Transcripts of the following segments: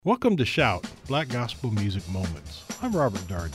Welcome to Shout, Black Gospel Music Moments. I'm Robert Darden.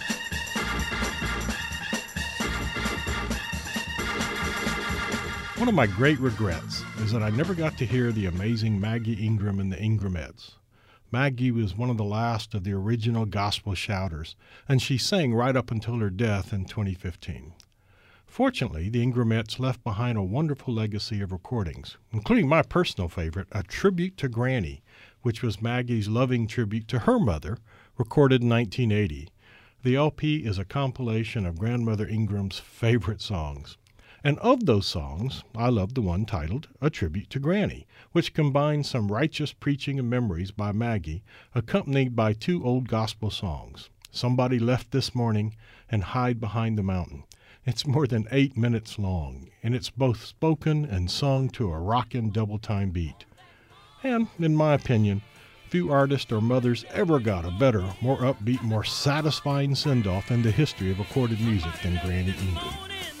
One of my great regrets is that I never got to hear the amazing Maggie Ingram and the Ingramettes. Maggie was one of the last of the original gospel shouters, and she sang right up until her death in 2015. Fortunately, the Ingramettes left behind a wonderful legacy of recordings, including my personal favorite, A Tribute to Granny, which was Maggie's loving tribute to her mother, recorded in 1980. The LP is a compilation of Grandmother Ingram's favorite songs. And of those songs, I love the one titled A Tribute to Granny, which combines some righteous preaching and memories by Maggie, accompanied by two old gospel songs, Somebody Left This Morning and Hide Behind the Mountain. It's more than 8 minutes long, and it's both spoken and sung to a rockin' double-time beat. And, in my opinion, few artists or mothers ever got a better, more upbeat, more satisfying send-off in the history of recorded music than Granny Ingram.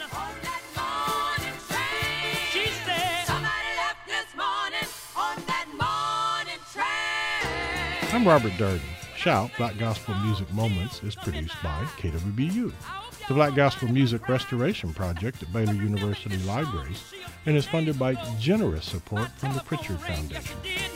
I'm Robert Darden. Shout, Black Gospel Music Moments is produced by KWBU, the Black Gospel Music Restoration Project at Baylor University Libraries, and is funded by generous support from the Pritchard Foundation.